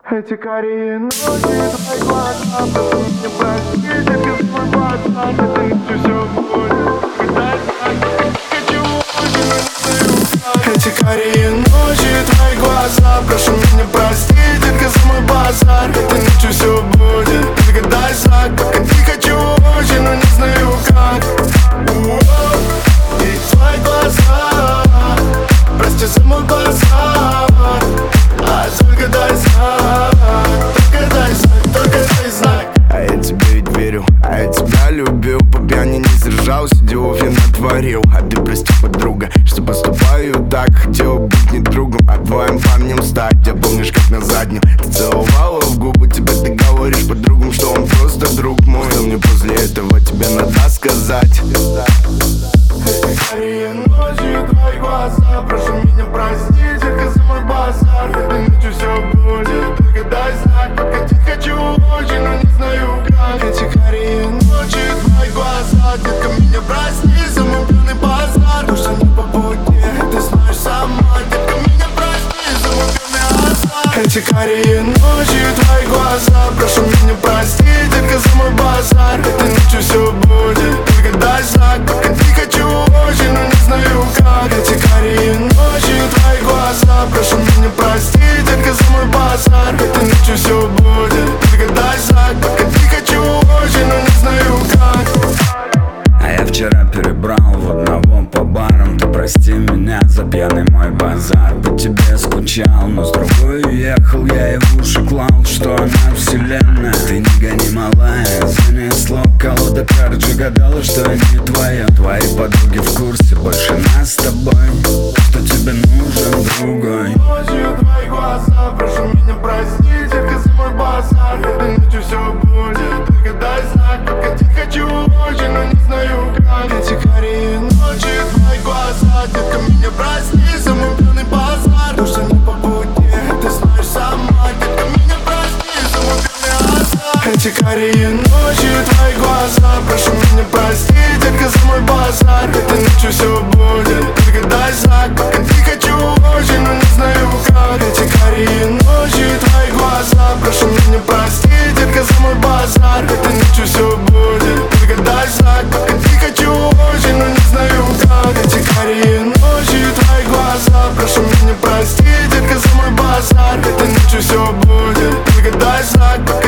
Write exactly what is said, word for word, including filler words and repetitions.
Эти карие ночи, твои глаза, прошу меня прости, детка, за мой базар. Этой ночью все будет, когда я хочу очень, но не знаю как. Эти карие ночи, твои глаза, прошу меня прости, детка, за мой базар. Этой ночью все будет, когда я как. Не хочу очень, но не знаю как. И твои глаза, прости за мой базар. А только дай знак, только дай знак, только дай знак. А я тебе ведь верю, а я тебя любил. По пьяни не сдержался, делов я натворил. А ты прости, подруга, что поступаю так. Хотел быть не другом, а твоим парнем стать. Я помнишь, как на заднем ты целовала в губы. Теперь ты говоришь подругам, что он просто друг мой. Но мне после этого тебе надо сказать: эти карие ночи, твои глаза, прошу меня прости, детка, за мой базар. Этой ночью все будет, только дай знак. Покатить хочу очень, но не знаю как. Эти карие ночи, твои глаза, детка, меня прости за мой пьяный базар. То, что не по пути, ты знаешь сама, детка, меня прости за мой пьяный азарт. Эти карие ночи, твои глаза, прошу меня прости, детка, за мой базар. Этой ночью все будет, только дай знак. Покатить хочу очень, но не знаю как. Эти карие ночи, твои глаза, прошу меня прости, детка, за мой базар. Этой ночью все будет, только дай знак. Покатить хочу очень, но не знаю как. А я вчера перебрал в одного по барам. Ты прости меня за пьяный мой базар. По тебе скучал, но с другой уехал. Я и в уши клал, что она вселенная. Ты не гони, малая, занесло колода карт же, гадала, что я не твоя. Твои подруги в курсе, больше нас с тобой, что тебе нужен другой. Ночью твои глаза, прошу меня прости, детка, за мой базар. Этой ночью все будет, только дай знак. Покатить хочу очень, но не знаю как. Эти карие ночи, твои глаза, детка, меня прости за мой пьяный базар. То, что не по пути, ты знаешь сама, детка, меня прости за мой пьяный азарт. Эти карие ночи, твои глаза, прошу меня прости, детка, за мой базар. Этой ночью все будет, только дай знак. Покатить хочу очень, но не знаю как. Эти карие ночи, твои глаза, прошу меня прости, детка, за мой базар. Этой ночью все будет, только дай знак. Покатить хочу очень, но не знаю как. Эти карие ночи, твои глаза, прошу меня прости, детка, за мой базар. Этой ночью все будет, только дай знак.